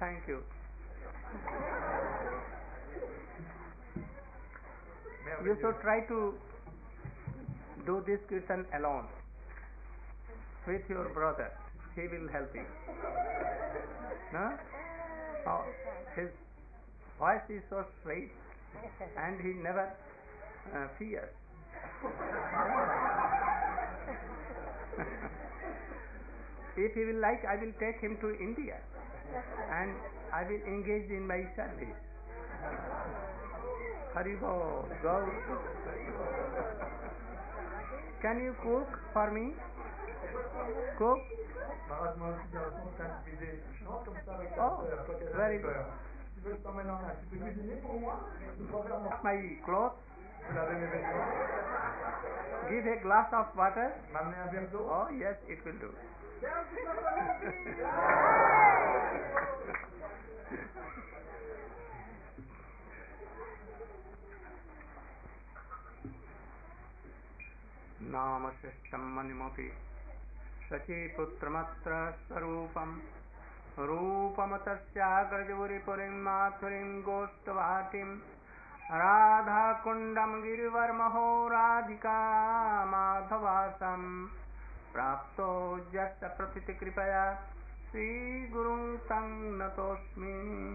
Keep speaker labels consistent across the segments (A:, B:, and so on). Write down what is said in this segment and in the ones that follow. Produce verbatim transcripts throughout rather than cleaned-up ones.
A: Thank you. You should try to do this kirtan alone with your brother. He will help you. No? Oh, his voice is so sweet and he never uh, fears. If he will like, I will take him to India and I will engage in my service. Haribo, go. Can you cook for me? Cook? Oh, very good. My clothes. Give a glass of water. Oh, yes, it will do. नाम शिष्टम मनिमपि शचीपुत्रमत्र स्वरूपम रूपमतस्याग्रजपुरीपुरीं माथुरीं गोष्ठवाटिं राधाकुण्डं गिरिवर्महो राधिका माधवासं प्राप्तो यस्य प्रथितकृपया श्रीगुरुं तं नतोऽस्मि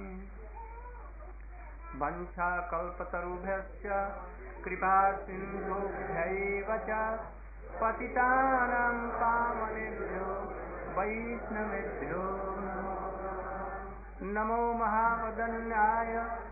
A: वंशाकल्पतरुभ्यश्च कृपासिन्धुभ्यैव च पतितानां पावनेभ्यो वैष्णवेभ्यो नमो महावदन्याय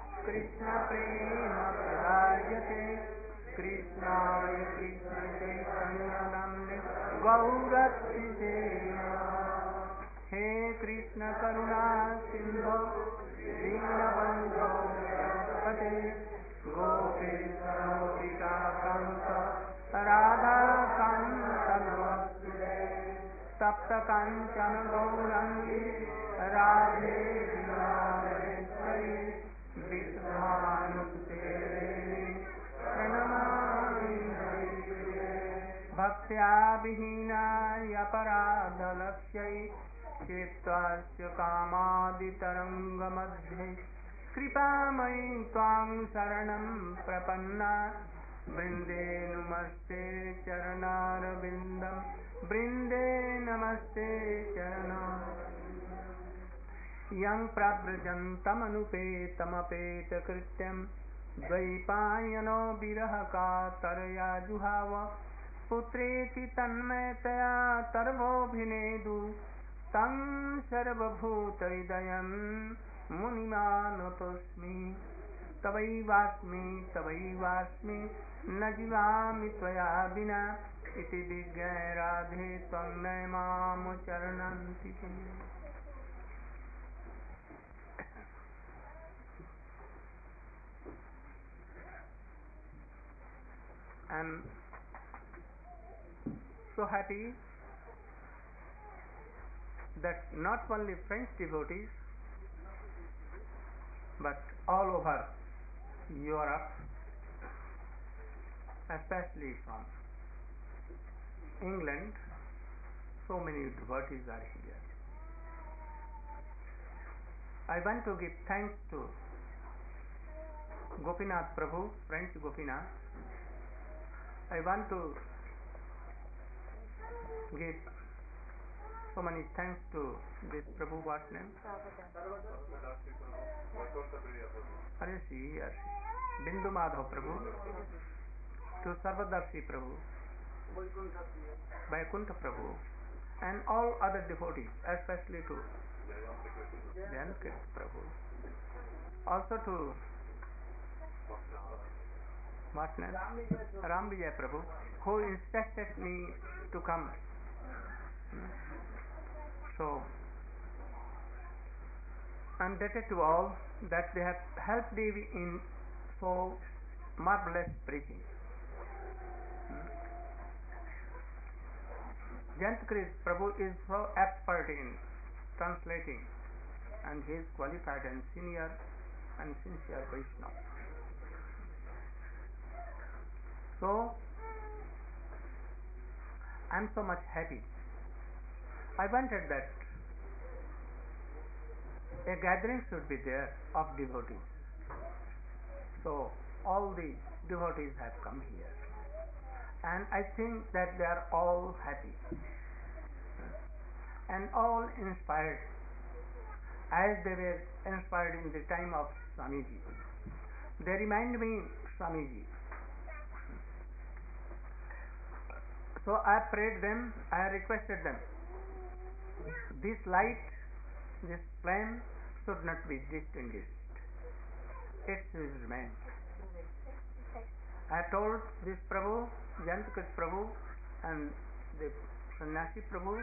A: कृष्णप्रेमप्रदायते कृष्णाय कृष्णचैतन्यनाम्ने गौरक्षिते हे कृष्ण करुणा सिन्धो दीनबन्धो जगत्पते गोपेश गोपिकान्त राधाकान्त नमोस्तुते तप्त काञ्चन गौराङ्गी राधे विलासेश्वरी विश्वानुसुते प्रणमामि हरिप्रिये भक्त्या विहीनाय अपराधलक्ष्यै चेत्त्वास्य कामादितरङ्गमध्ये कृपामयि त्वां शरणं प्रपन्ना वृन्दे नमस्ते चरणारविन्दं वृन्दे नमस्ते चरणं यं प्रव्रजन्तमनुपेतमपेतकृत्यं द्वैपायनो विरहकातरया जुहाव पुत्रेति तन्मयतया तर्वोऽभिनेदु तं सर्वभूतहृदयं मुनिमानतोऽस्मि तवैवास्मि तवैवास्मि न जीवामि त्वया विना इति विज्ञाय राधे त्वं नयमाम चरणान्तिके I'm so happy that not only French devotees but all over Europe, especially from England, so many devotees are here. I want to give thanks to Gopinath Prabhu, French Gopinath. I want to give so many thanks to this Prabhu, what name? Are she here? Bindu Madhav Prabhu, to Sarvadarshi Prabhu, Vaikuntha Prabhu, and all other devotees, especially to Jayankrit Prabhu. Also to what name? Ram Vijay Prabhu, who instructed me to come. So, I am indebted to all that they have helped me in so marvelous preaching. Jayankrit Prabhu is so expert in translating and he is qualified and senior and sincere Vaishnava. So, I am so much happy. I wanted that a gathering should be there of devotees. So all the devotees have come here, and I think that they are all happy and all inspired as they were inspired in the time of Swamiji. They remind me Swamiji. So I prayed them, I requested them. This light, this flame should not be extinguished. It should remain. I told this Prabhu, Jantakrit Prabhu, and the Sannyasi Prabhu,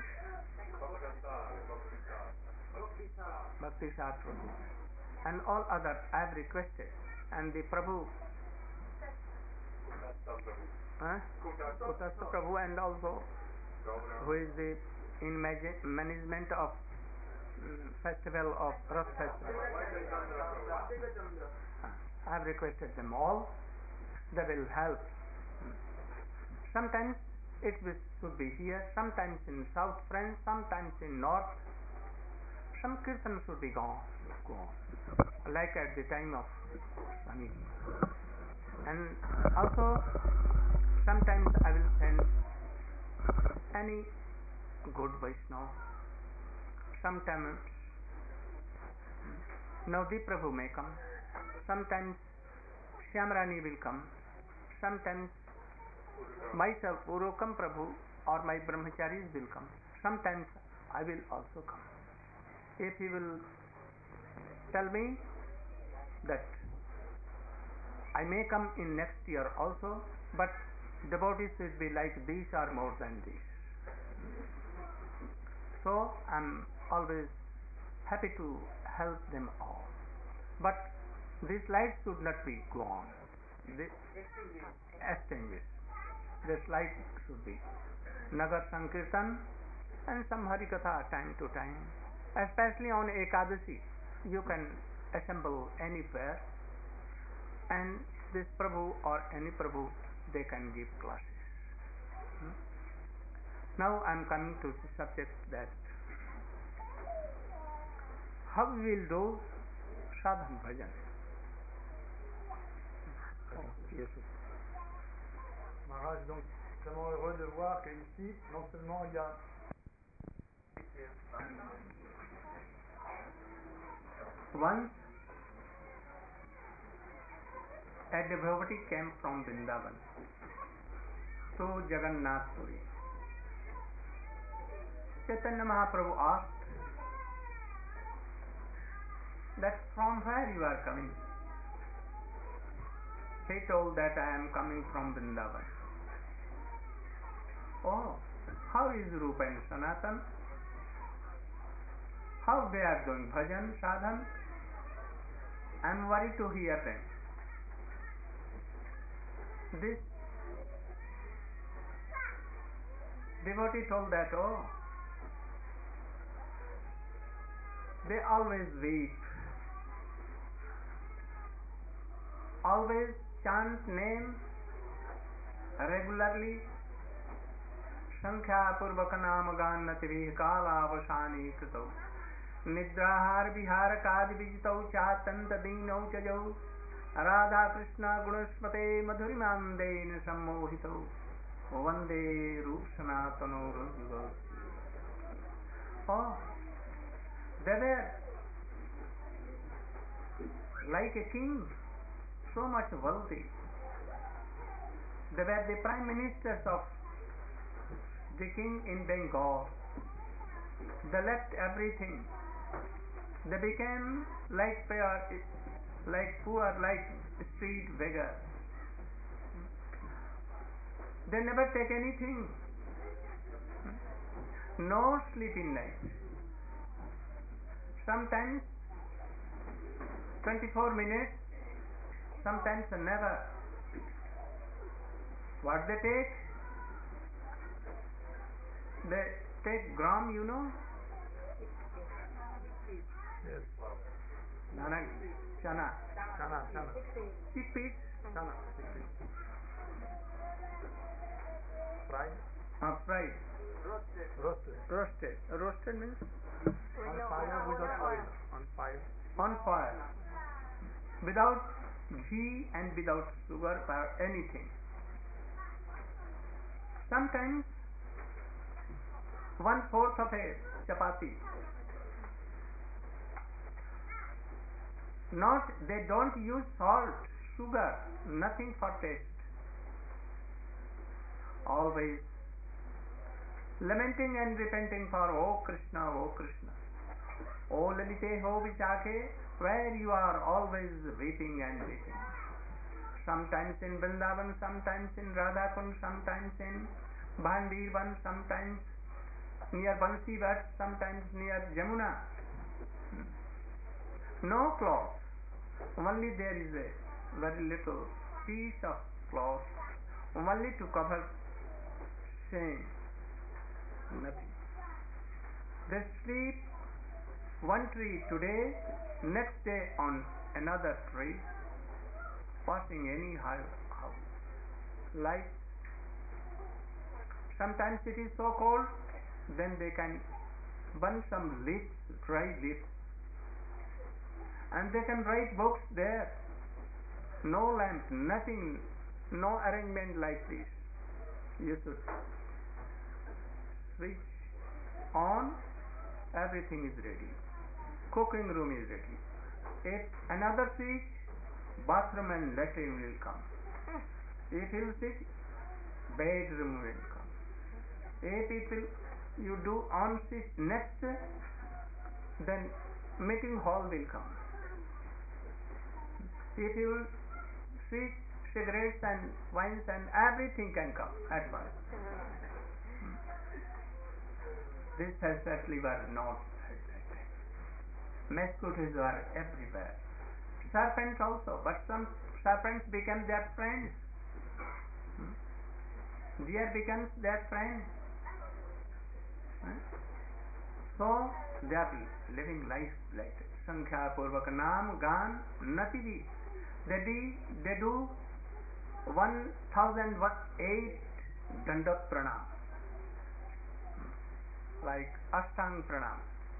A: Bhakti Sar Prabhu, and all others I have requested, and the Prabhu, huh? Kutastha Prabhu, and also who is the in management of um, festival of Rath Festival. I have requested them all. They will help. Sometimes it should be here, sometimes in South France, sometimes in North. Some kirtan should be gone, go on, like at the time of Swamiji. And also, sometimes I will send any good Vaishnava. Sometimes Navdeep Prabhu may come. Sometimes Shyamrani will come. Sometimes myself, Urokam Prabhu, or my brahmacharis will come. Sometimes I will also come. If he will tell me that I may come in next year also, but devotees should be like these or more than these. So I am always happy to help them all. But this light should not be gone. This extinguished. This light should be Nagar Sankirtan and some Harikatha time to time. Especially on Ekadasi, you can assemble anywhere, and this Prabhu or any Prabhu, they can give classes. Hmm? Now I am coming to the subject that how we will do sadhan bhajan. Oh, yes.
B: Maharaj, donc vraiment heureux de voir qu'ici, non seulement il y a
A: once a devotee came from Vrindavan to Jagannath Puri. Chaitanya Mahaprabhu asked that from where you are coming? He told that I am coming from Vrindavan. Oh, how is Rupa and Sanatan? How they are doing bhajan, sadhan? I am worried to hear them. This devotee told that, oh, they always weep, always chant name regularly, Sankhya Purvaka Nama Gannati Vihkala Avasani Krito Nidrahar Vihara Kadi Vijitau Chatanta Dino Chajau Radha Krishna Gunasmate Madhurimande Sammohito Vande Rup Sanatano Rajugal. Oh, they were like a king, so much wealthy. They were the prime ministers of the king in Bengal. They left everything. They became like like poor, like street beggars. They never take anything. No sleeping night. Sometimes twenty-four minutes, sometimes never. What they take? They take gram, you know?
B: yes.
A: Nana, chana.
B: Chana, chana.
A: Chickpeas.
B: Chana, chickpeas. Fried?
A: Uh, fried.
B: Roasted.
A: Roasted. Roasted means?
B: On fire without oil. On fire.
A: on fire, without ghee and without sugar or anything. Sometimes one fourth of a chapati. Not, they don't use salt, sugar, nothing for taste. Always lamenting and repenting for O Krishna, O Krishna. O Lalite Ho Vichake, where you are always weeping and weeping. Sometimes in Vrindavan, sometimes in Radhakund, sometimes in Bhandirvan, sometimes near Bansivat, sometimes near Jamuna. No cloth, only there is a very little piece of cloth, only to cover shame, nothing. They sleep one tree today, next day on another tree, passing any house. Like sometimes it is so cold, then they can burn some leaves, dry leaves, and they can write books there. No lamp, nothing, no arrangement like this. You should switch on, everything is ready. Cooking room is ready. If another switch, bathroom and latrine will come. If you switch, bedroom will come. If it will, you do on switch next, then meeting hall will come. If you switch, cigarettes and wines and everything can come at once. This has certainly were not at that time. Mosquitoes were everywhere. Serpents also, but some serpents became their friends. Deer becomes their friend. So they are living life like that. Sankhya Purvak Naam Gan Natidi. They do, they do one thousand eight Dandat Pranam, like Ashtang Pranam.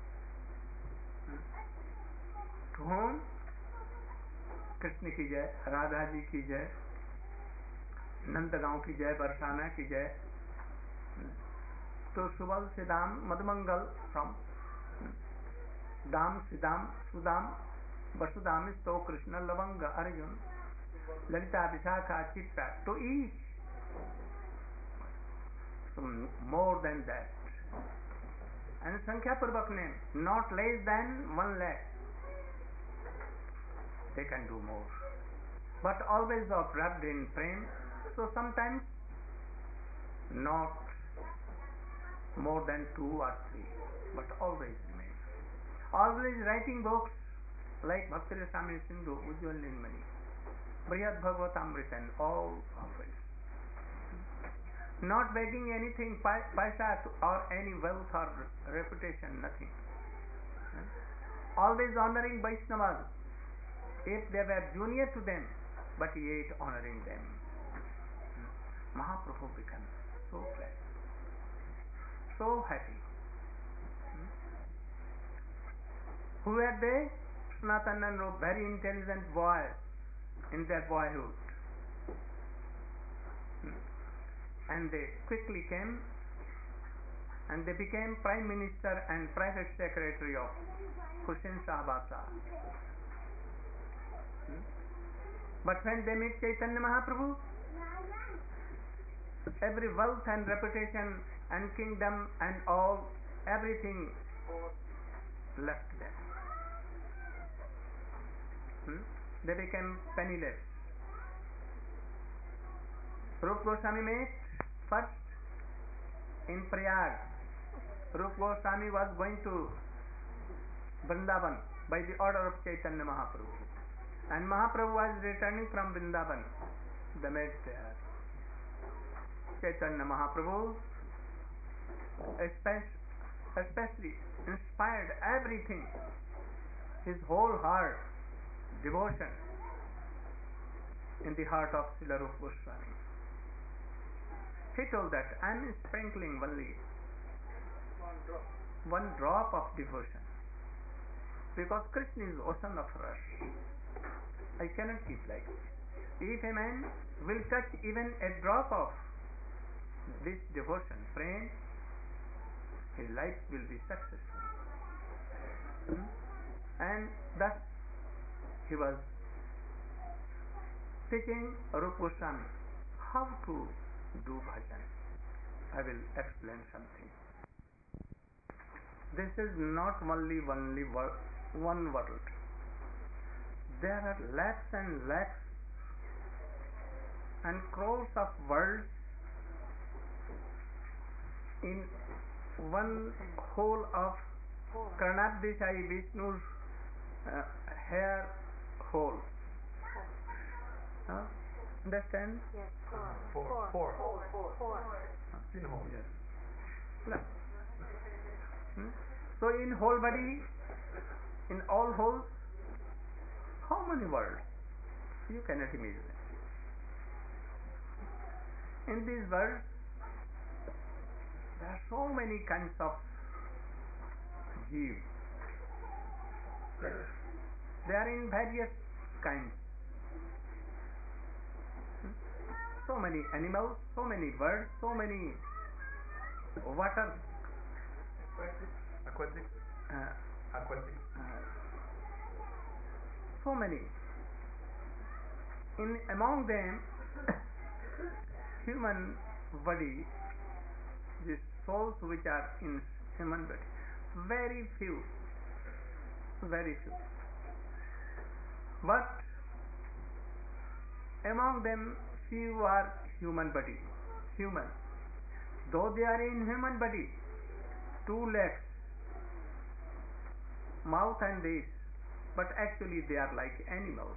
A: To whom? Krishna ki jai, Radha ji ki jai, Nandagaon ki jai, Barsana ki jai. To Subal Siddham Madhumangal from Dam Siddham Sudam Vasudam is to Krishna Lavanga Arjun Lalita Vishakha Chitra, to each so more than that. And Sankhya Purvak name, not less than one lakh. They can do more, but always of wrapped in prem. So sometimes not more than two or three, but always remain. Always writing books like Bhakti Rasamrita Sindhu, Ujjwal Nilmani, Brihad Bhagavatamrita, and all of it. Not begging anything, paisa or any wealth or reputation, nothing. Always honoring Vaishnavas, if they were junior to them, but yet honoring them. Mahaprabhu became so glad, so happy. Who were they? Sanatana and Rup, very intelligent boys in their boyhood. And they quickly came and they became Prime Minister and Private Secretary of Hussain Shah Basa. But when they meet Chaitanya Mahaprabhu, every wealth and reputation and kingdom and all, everything left them. Hmm? They became penniless. Rup Goswami met first in Prayag. Rup Goswami was going to Vrindavan by the order of Chaitanya Mahaprabhu. And Mahaprabhu was returning from Vrindavan. They met there. Chaitanya Mahaprabhu especially inspired everything, his whole heart, devotion in the heart of Srila Rupa Goswami. He told that I am sprinkling only
B: One drop.
A: one drop of devotion. because Krishna is ocean of rush. I cannot keep like this. If a man will touch even a drop of this devotion, praying, his life will be successful. Hmm? And thus he was teaching Rupa Goswami how to do bhajan. I will explain something. This is not only only wor- one world. There are lakhs and lakhs and crores of worlds in one whole of Karnadesai Vishnu's uh, hair hole. Huh? Understand?
C: Yes,
B: Four.
C: four.
B: Four.
C: Four. Four.
B: Pinhole.
A: Yes. No. Hmm? So in whole body, in all holes, how many worlds? You cannot imagine. In these worlds, there are so many kinds of jeev. They are in various kinds. Hmm? So many animals, so many birds, so many water.
B: Aquatic.
A: Uh,
B: Aquatic.
A: uh, so many. In among them, human body, the souls which are in human body, very few, very few. But among them, few are human body, human. Though they are in human body, two legs, mouth and this, but actually they are like animals.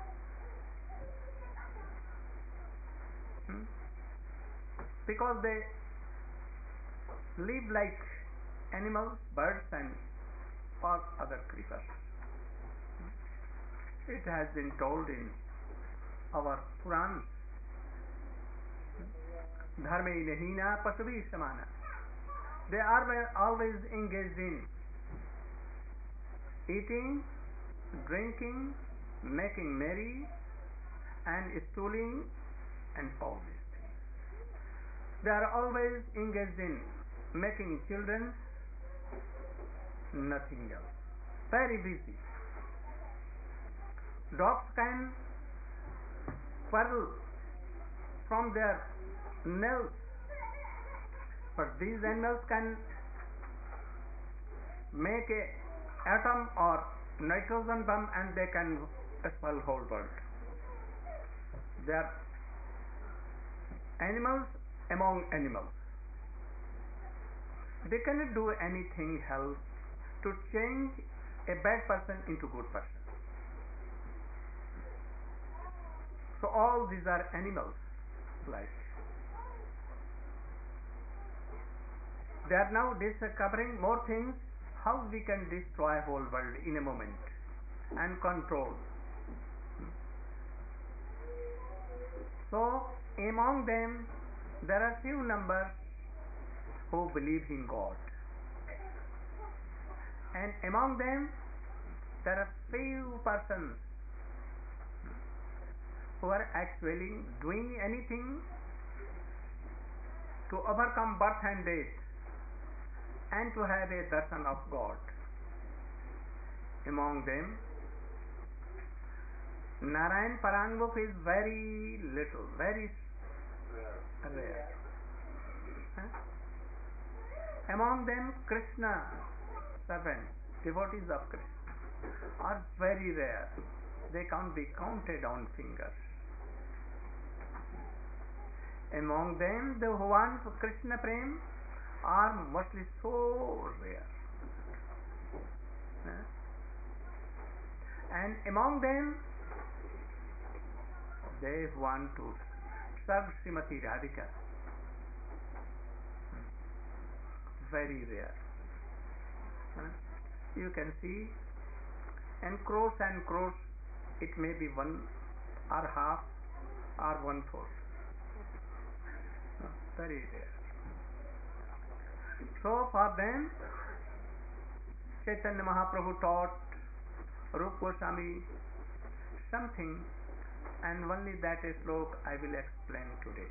A: Hmm? Because they live like animals, birds and all other creatures. It has been told in our Purans, dharme nahina pasubhi samana. They are always engaged in eating, drinking, making merry and stooling and all these things. They are always engaged in making children, nothing else. Very busy. Dogs can quarrel from their nails, but these animals can make a atom or nitrogen bomb and they can expel whole world. They are animals among animals. They cannot do anything else to change a bad person into good person. So all these are animals like. They are now discovering more things, how we can destroy whole world in a moment and control. So among them there are few numbers who believe in God, and among them there are few persons who are actually doing anything to overcome birth and death and to have a darshan of God. Among them, Narayan Paranmukh is very little, very rare. Huh? Among them, Krishna servants, devotees of Krishna, are very rare. They can't be counted on fingers. Among them, the who want Krishna Prem are mostly so rare. Huh? And among them, they want to serve Srimati Radhika. Very rare. Huh? You can see, and crores and crores, it may be one or half or one fourth. No, very rare. So for them, Chaitanya Mahaprabhu taught Rupa Goswami something, and only that slok I will explain today.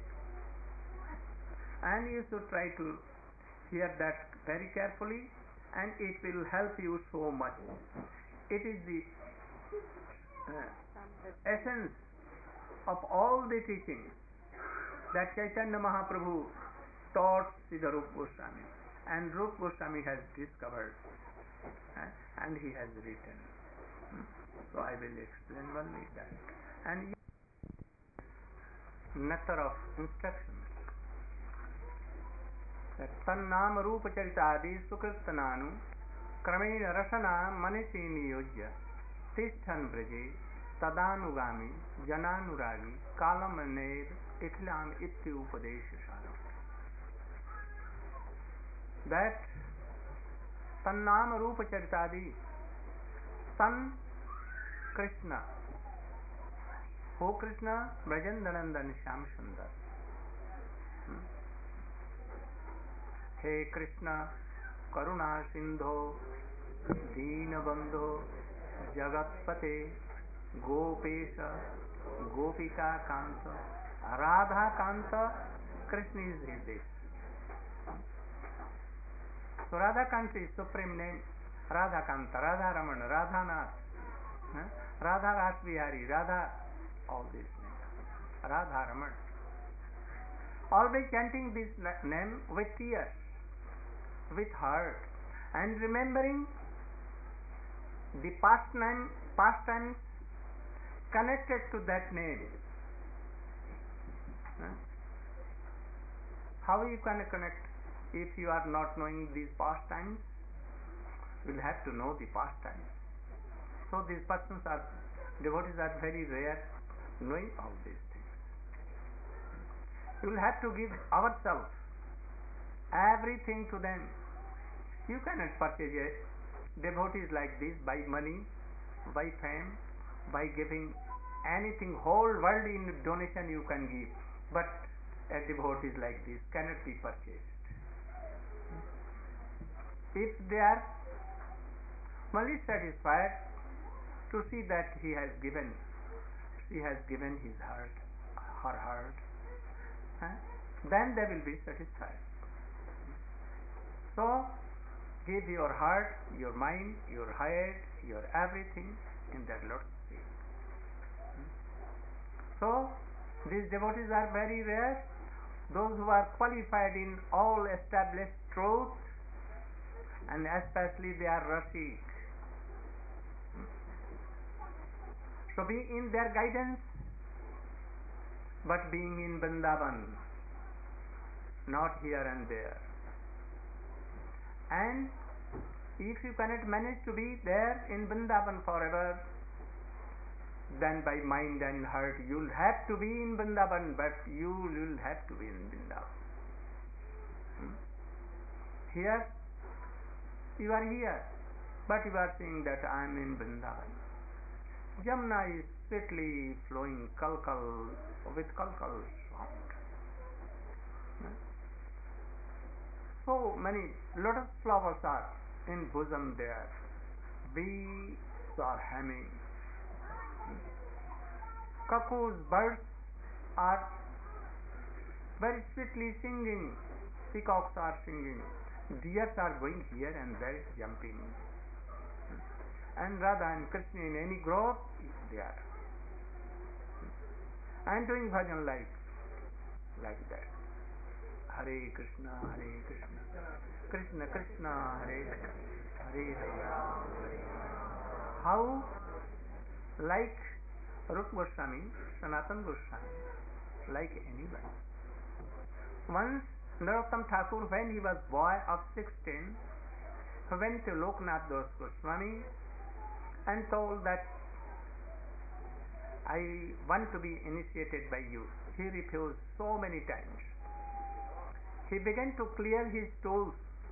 A: And you should try to hear that very carefully, and it will help you so much. It is the uh, essence of all the teachings that Chaitanya Mahaprabhu taught Srila Rupa Goswami, and Rupa Goswami has discovered, uh, and he has written. Hmm? So I will explain only that. And nectar of instructions. तन्नाम रूप चरितादि सुकृतनानु क्रमेण रसना मनसि नियोज्य तिष्ठन् ब्रजे तदानुगामी जनानुरागी कालमनेर इथलाम इत्युपदेशसारम्. That तन्नाम रूप चरितादि, Tan Krishna, who Krishna? Brajendanandan Shyam Sundar. Hmm? Hey Krishna Karuna सिंधो दीनबंधो जगतपते Gopesh Gopika Kant Radha Kant. Krishna is his this. So Radha Kanta is supreme name. Radha Kanta, Radha Ramana, Radha Nath, huh? Radha Rasbihari, Radha, all these names. Radha Ramana. Always chanting this name with tears, with heart, and remembering the past name, past times connected to that name. Huh? How you can connect if you are not knowing these past times? You will have to know the past times. So these persons are, devotees are very rare knowing all these things. You will have to give ourselves, everything to them. You cannot purchase a devotees like this by money, by fame, by giving anything. Whole world in donation you can give, but a devotees like this cannot be purchased. If they are only satisfied to see that he has given, she has given his heart, her heart, huh? then they will be satisfied. So give your heart, your mind, your head, your everything in that Lord's feet. So these devotees are very rare. Those who are qualified in all established truth, and especially they are Rasik. So be in their guidance, but being in Vrindavan, not here and there. And if you cannot manage to be there in Vrindavan forever, then by mind and heart you will have to be in Vrindavan, but you will have to be in Vrindavan. Hmm? Here, you are here, but you are saying that I am in Vrindavan. Jamuna is sweetly flowing, kalkal, with kalkal sound. Hmm? So many lotus flowers are in bosom there. Bees are humming. Cuckoos, birds are very sweetly singing. Peacocks are singing. Deers are going here and there, jumping. And Radha and Krishna in any grove, they are. And doing bhajan like, like that. Hare Krishna, Hare Krishna, Krishna Krishna, Hare Hare, Hare. How? Like Rupa Goswami, Sanatana Goswami, like anyone. Once Narottam Thakur, when he was boy of sixteen, went to Loknath Das Goswami and told that I want to be initiated by you. He refused so many times. He began to clear his toes.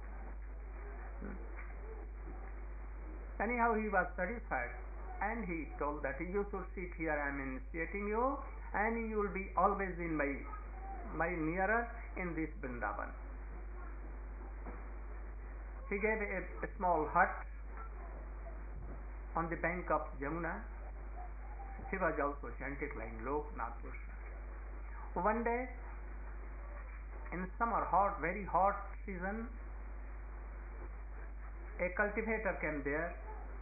A: Anyhow, he was satisfied, and he told that you should sit here, I am initiating you, and you will be always in my my nearer in this Vrindavan. He gave a, a small hut on the bank of Jamuna, he was also chanting like Loknath Goswami. One day, in summer, hot, very hot season, a cultivator came there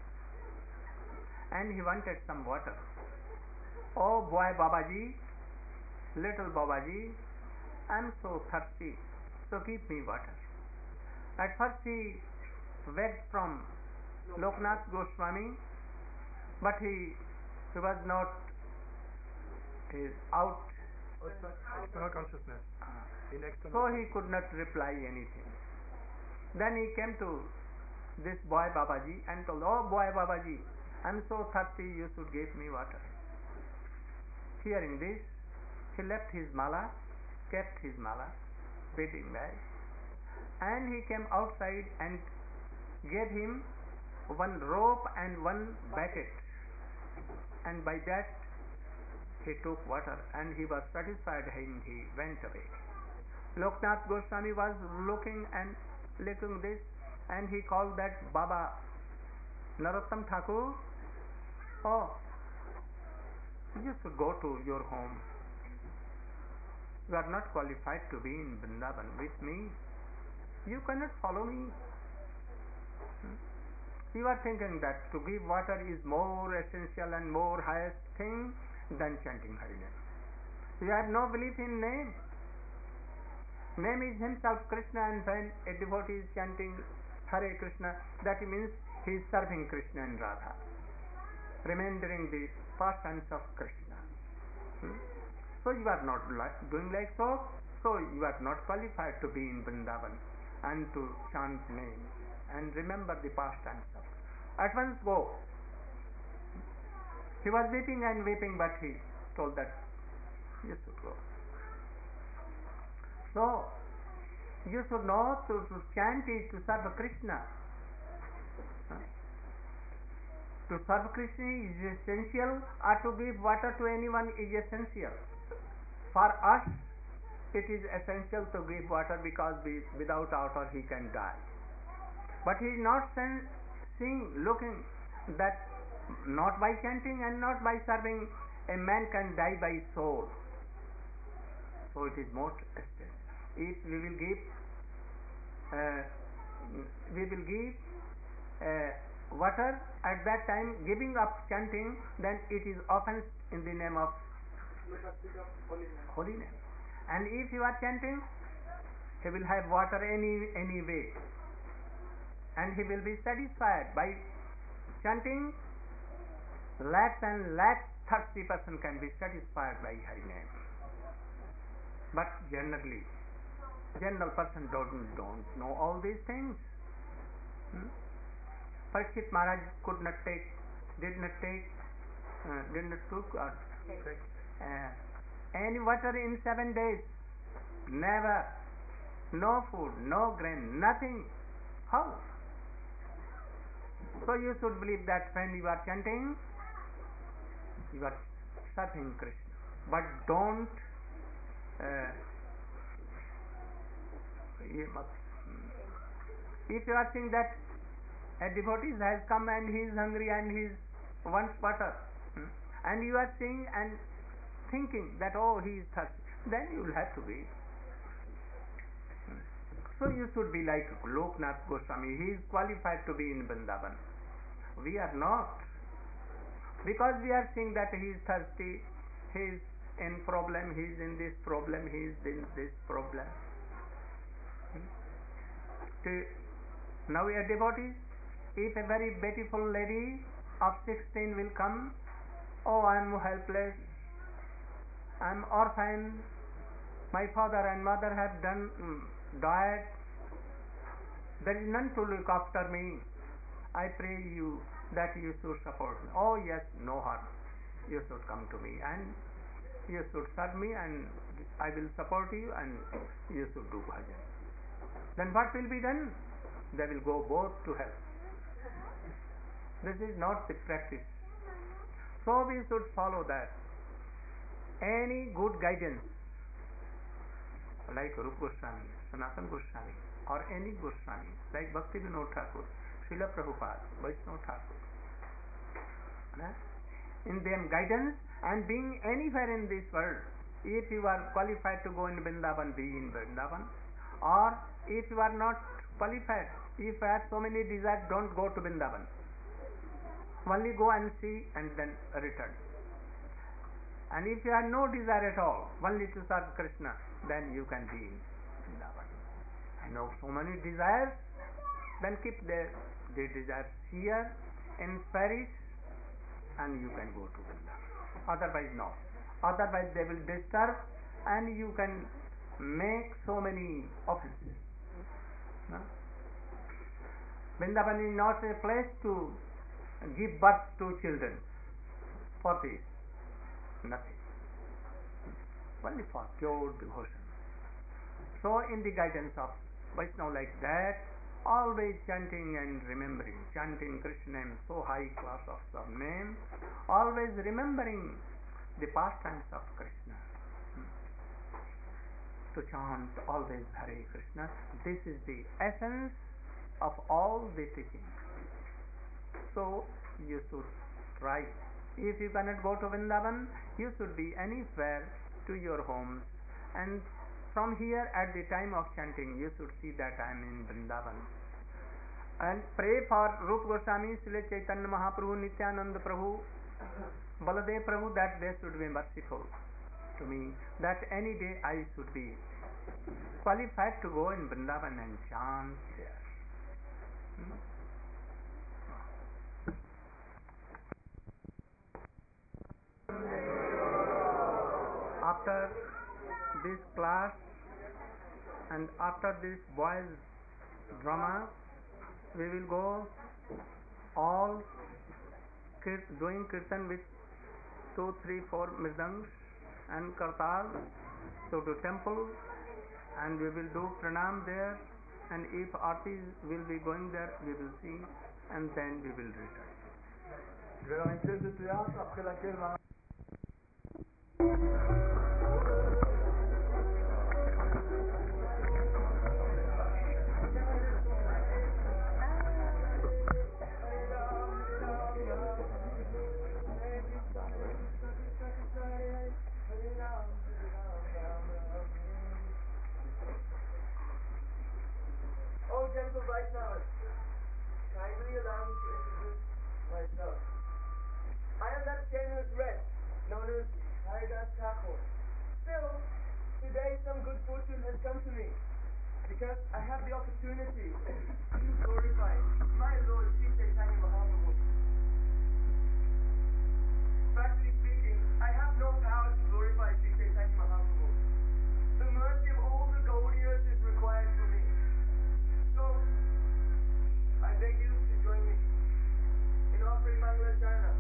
A: and he wanted some water. Oh boy Babaji, little Babaji, I am so thirsty, so give me water. At first he begged from Loknath Goswami, but he, he was not he is out,
B: External consciousness.
A: uh,
B: In external
A: so he could not reply anything. Then he came to this boy Babaji and told, oh boy Babaji, I am so thirsty, you should give me water. Hearing this, he left his mala, kept his mala, beating bag, and he came outside and gave him one rope and one bucket, and by that he took water and he was satisfied and he went away. Loknath Goswami was looking and looking this, and he called that Baba Narottam Thakur, oh, you should go to your home. You are not qualified to be in Vrindavan with me. You cannot follow me. Hmm? You are thinking that to give water is more essential and more highest thing than chanting Hari name. You have no belief in name. Name is himself Krishna, and when a devotee is chanting Hare Krishna, that means he is serving Krishna and Radha, remembering the pastimes of Krishna. Hmm? So you are not like, doing like so, so you are not qualified to be in Vrindavan and to chant name and remember the pastimes of. At once go. He was weeping and weeping, but he told that you should go. So you should know to, to chant is to serve Krishna. Huh? To serve Krishna is essential, or to give water to anyone is essential. For us, it is essential to give water because we, without water he can die. But he is not sen- seeing, looking that not by chanting and not by serving a man can die by sword. So it is most essential. If we will give, uh, we will give uh, water at that time, giving up chanting, then it is offense in the name of holy name. And if you are chanting, he will have water any any way, and he will be satisfied by chanting. Lakhs and lakhs, thirty percent can be satisfied by Hari name. But generally, general person don't don't know all these things. Hmm? Parikshit Maharaj could not take, did not take, uh, did not took or take uh, any water in seven days. Never. No food, no grain, nothing. How? So you should believe that when you are chanting, you are serving Krishna. But don't uh, if you are saying that a devotee has come and he is hungry and he wants water, hmm, and you are saying and thinking that oh he is thirsty, then you will have to be. Hmm. So you should be like Loknath Goswami. He is qualified to be in Vrindavan. We are not, because we are seeing that he is thirsty, he is in problem, he is in this problem, he is in this problem. Hmm. To, now a devotee, if a very beautiful lady of sixteen will come, oh I am helpless, I am orphan, my father and mother have done um, died, there is none to look after me, I pray you that you should support me. Oh yes, no harm, you should come to me and you should serve me and I will support you and you should do bhajan. Then what will be done? They will go both to hell. This is not the practice. So we should follow that. Any good guidance, like Rupa Goswami, Sanatana Goswami, or any Goswami, like Bhakti Vinod Thakur, Srila Prabhupada, Vaishnava Thakur, no? In them guidance, and being anywhere in this world. If you are qualified to go in Vrindavan, be in Vrindavan. Or if you are not qualified, if you have so many desires, don't go to Vrindavan. Only go and see and then return. And if you have no desire at all, only to serve Krishna, then you can be in Vrindavan. And no so many desires, then keep their, their desires here in Paris, and you can go to Vrindavan. Otherwise, no. Otherwise, they will disturb, and you can make so many offenses. No? Vrindavan is not a place to give birth to children. For this, nothing. Only for pure devotion. So, in the guidance of Vaishnava like that, always chanting and remembering, chanting Krishna name, so high class of some name, always remembering the pastimes of Krishna. To chant always Hare Krishna, this is the essence of all the teachings. So you should try. If you cannot go to Vrindavan, you should be anywhere to your homes, and from here at the time of chanting you should see that I am in Vrindavan. And pray for Rupa Goswami, Srila Chaitanya Mahaprabhu, Nityananda Prabhu, Baladev Prabhu, that they should be merciful to me, that any day I should be qualified to go in Vrindavan and chant there. Hmm? After this class and after this boys drama, we will go all doing kirtan with two, three, four mridangs and kartal to the temple, and we will do pranam there, and if artis will be going there, we will see, and then we will return.
B: Je vais avoir une pièce de théâtre après laquelle ma...
C: Oh, gentle Vaishnavas, kindly allow me to introduce myself. I am that generous wretch known as Haridas Thakur. Still, today some good fortune has come to me, because I have the opportunity to glorify my Lord Sri Chaitanya Mahaprabhu. Practically speaking, I have no power to glorify Sri Chaitanya Mahaprabhu. The mercy of all the Gaudiyas is required for me. So, I beg you to join me in offering Mangala Charana.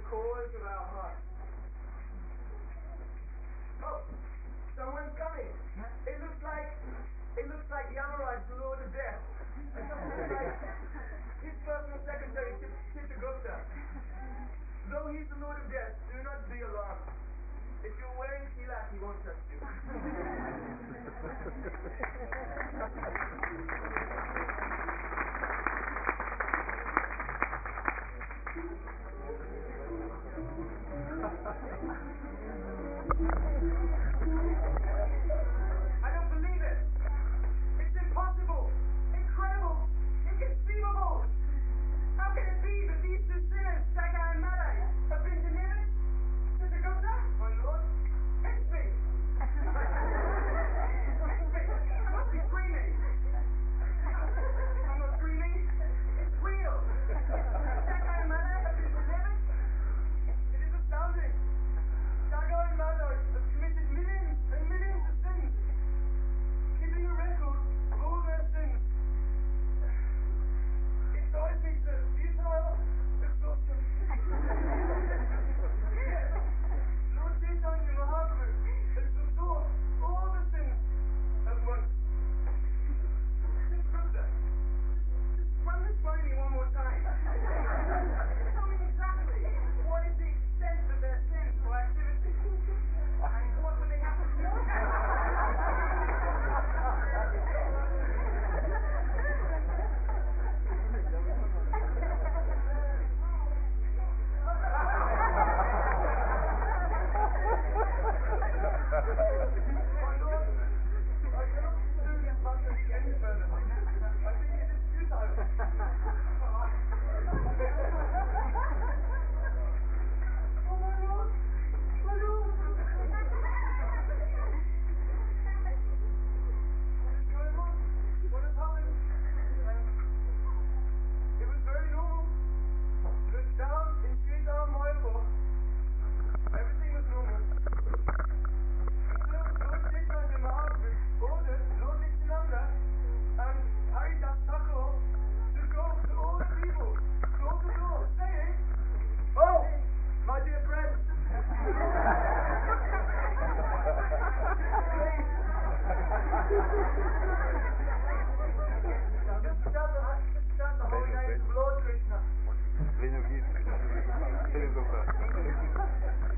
C: cause of our heart. Oh, someone's coming. It looks like, it looks like Yamaraj, the Lord of Death. It looks like his personal secretary, Chitragupta. Though he's the Lord of Death, do not be alarmed. If you're wearing tilak, he won't touch you. I don't believe it. It's impossible, incredible, inconceivable. How can it be that these two sinners, Sagai and Malay, have been delivered? Chitragupta, my lord, hit me. Hit me. I must be dreaming. I'm not dreaming. It's real. Sagai and Malay have been delivered. It is astounding. Sagai and Malay have committed millions and millions of sins, keeping a record of all their sins. It drives me to futile exhaustion. Yes, Lord Chaitanya Mahaprabhu has absorbed all the sins at once. Chitragupta, just run this by me one more time. Tell me exactly what is the extent of their sinful activity, and what would they have to do? My lord, I cannot pursue this matter any further. I think it is futile. Oh, my lord! My lord! What is going on? What has happened? It was very normal. Look down in Sridhar Mayapur. Everything was normal. Until Lord Chaitanya Mahaprabhu ordered Lord Nityananda and Haridas Thakur to go to all the people, door to door, saying, "Oh, my dear friends, just chant the, just chant the holy names of Lord Krishna."